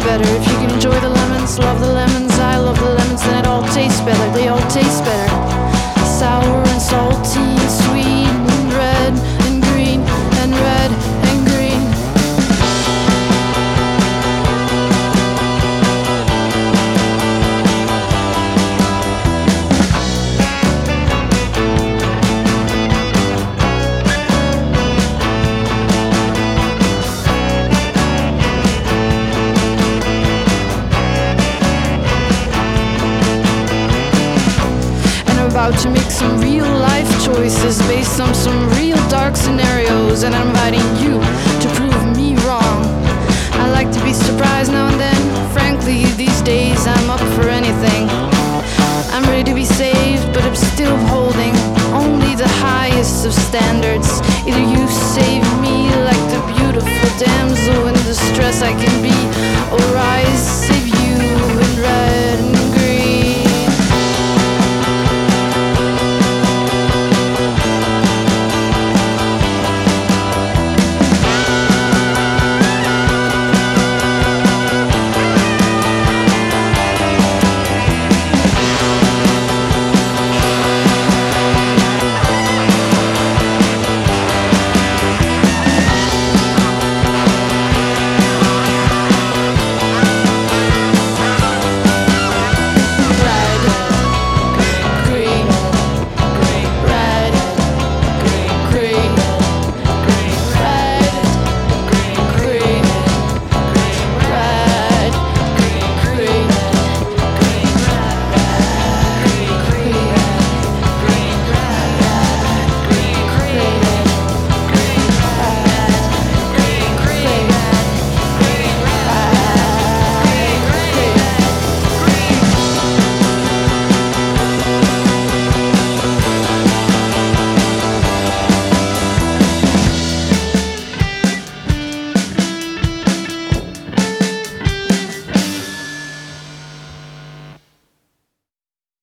better. If you can enjoy the lemons, love the lemons, I love the lemons, then it all tastes better. They all taste better. Sour and salty and sweet and red and green and red and green. About to make some real life choices based on some real dark scenarios, and I'm inviting you to prove me wrong. I like to be surprised now and then. Frankly, these days I'm up for anything. I'm ready to be saved